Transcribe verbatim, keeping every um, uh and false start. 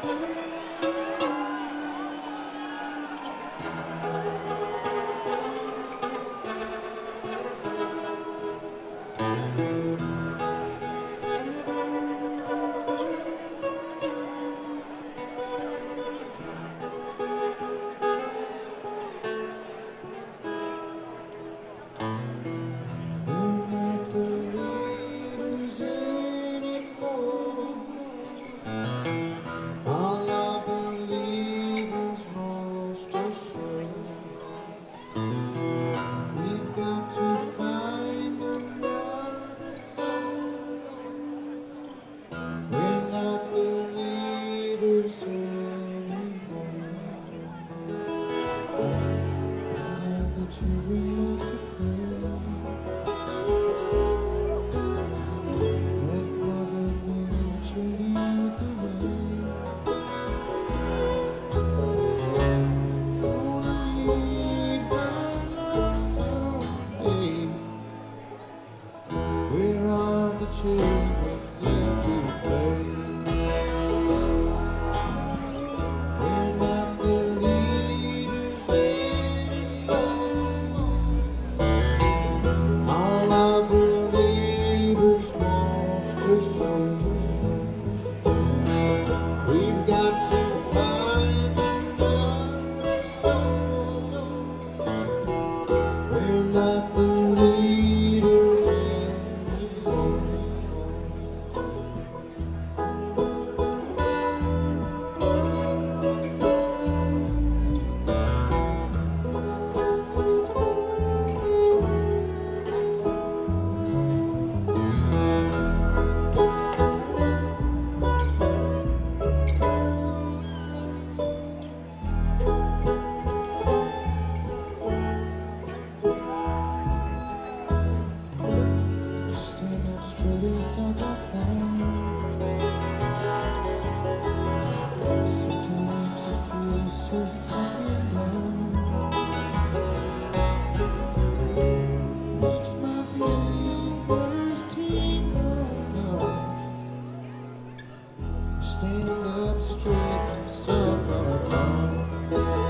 Children love to play. Let Mother Nature lead the way. Gonna lead her love someday. Where are the children left to play? We're not the leaders anymore. All our believers want to show. We've got to find another door. We're not the leaders anymore. Stand up straight inside my thumb. Sometimes I feel so fucking dumb. Makes my fingers tingle numb. Stand up straight and suck on a thumb.